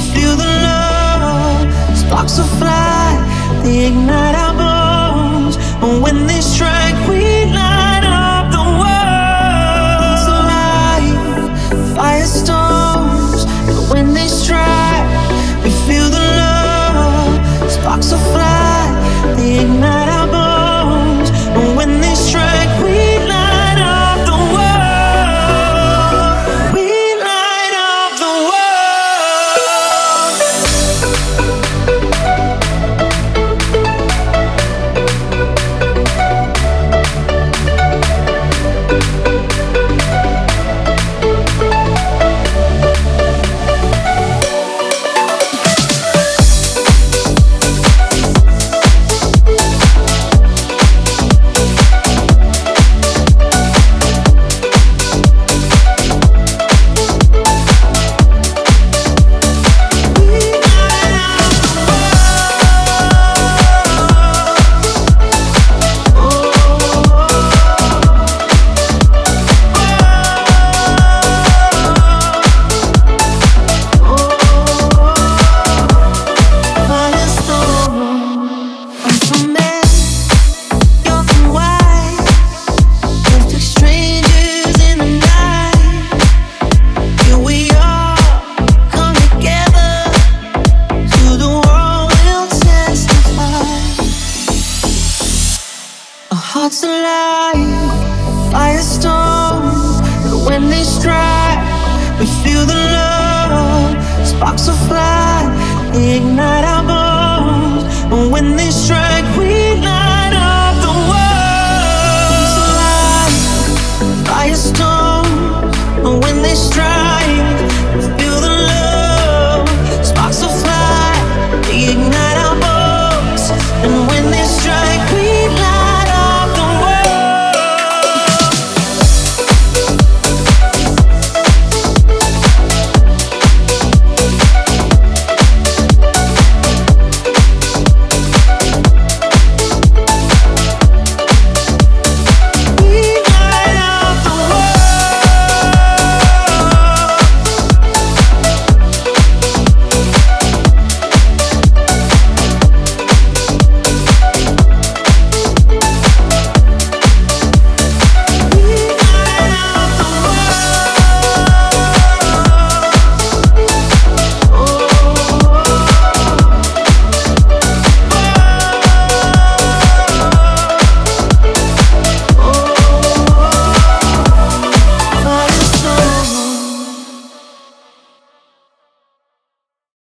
feel the love. Sparks will fly, they ignite our bones. And when they strike, we light up the world. It's alive, firestorms. And when they strike, we feel the love. Sparks will fly, they ignite our bones. And when they strike, we light up the world. We light up the hearts alive, firestorm. And when they strike, we feel the love. Sparks will fly, they ignite our bones. And when they strike,